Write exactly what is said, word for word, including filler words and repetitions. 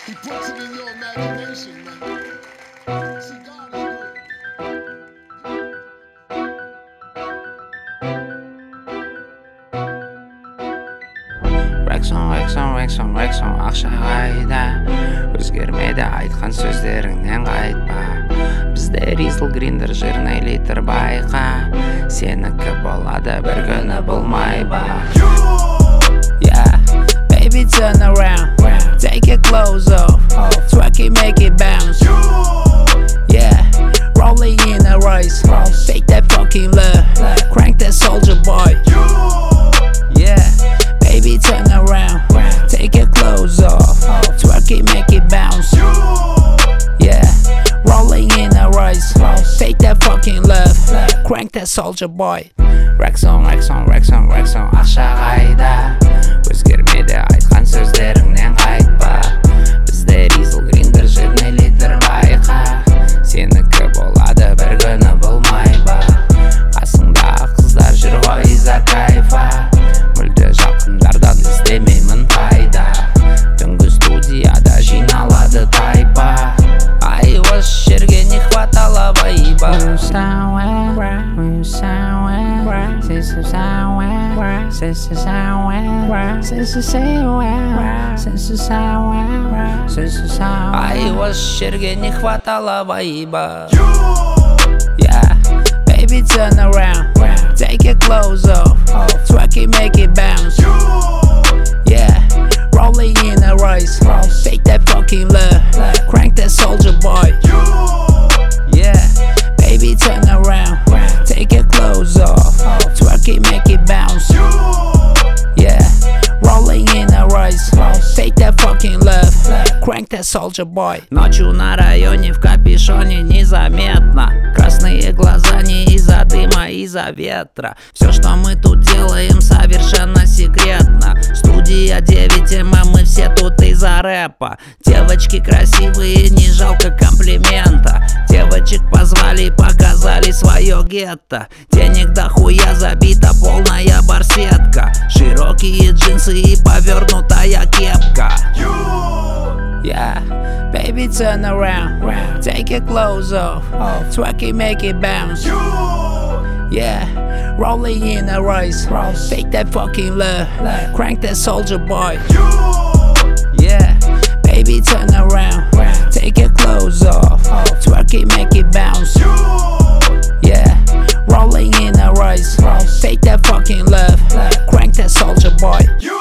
He puts it in your imagination, man. See, God is good. Rexon, Rexon, Rexon, Rexon ақша қайда? Өзгермеді айтқан сөздеріңнен қайтпа. Бізде Ризл Гриндер жирный литр байқа. Сенікі болады бір күні болмай ба. Yeah, baby turn around, take your clothes off, twerk it, make it bounce. Yeah, rolling in a rice, take that fucking love, crank that soldier boy. Yeah, baby turn around, take your clothes off, twerk it, make it bounce. Yeah, rolling in a rice, take that fucking love, crank that soldier boy. Rexon, Rexon, Rexon, Rexon ақша қайда? Өзгермеді айтқан сөздеріңнен қайтпа. Бізде Ризл Гриндер жирный литр байқа. Сенікі болады бір күні болмай ба. Қасыңда қыздар жүр ғой из-за кайфа. Мүлде жақындардан іздемеймін пайда. Түнгі студияда жиналады тайпа. Ай, осы жерге не хватало вайба. Since somewhere, since somewhere, since somewhere, since somewhere, since somewhere. Ай, осы жерге не хватало вайба. Yeah, baby turn around, take your clothes off, twerk it, make it bounce. Yeah, rolling in a rice, take that fucking love, crank that soldier boy. Yeah, baby turn around, take your clothes off, twerk it, make it bounce. Yeah, rolling in a rice, take that fucking love, crank that soldier boy. Ночью на районе в капюшоне незаметно. Красные глаза не из-за дыма, из-за ветра. Все, что мы тут делаем, совершенно секретно. Студия девять эм эм, мы все тут из-за рэпа. Девочки красивые, не жалко комплимента. Девочек позвали, показали свое гетто. Денег дохуя, забита полная барсетка. Широкие джинсы и повернутая кепка. Yeah, baby turn around, take your clothes off, twerk it, make it bounce. Yeah, rolling in a rice, take that fucking love, crank that soldier boy. Yeah, baby turn around, take your clothes off, twerk it, make it bounce. Yeah, rolling in a rice, take that fucking love, crank that soldier boy.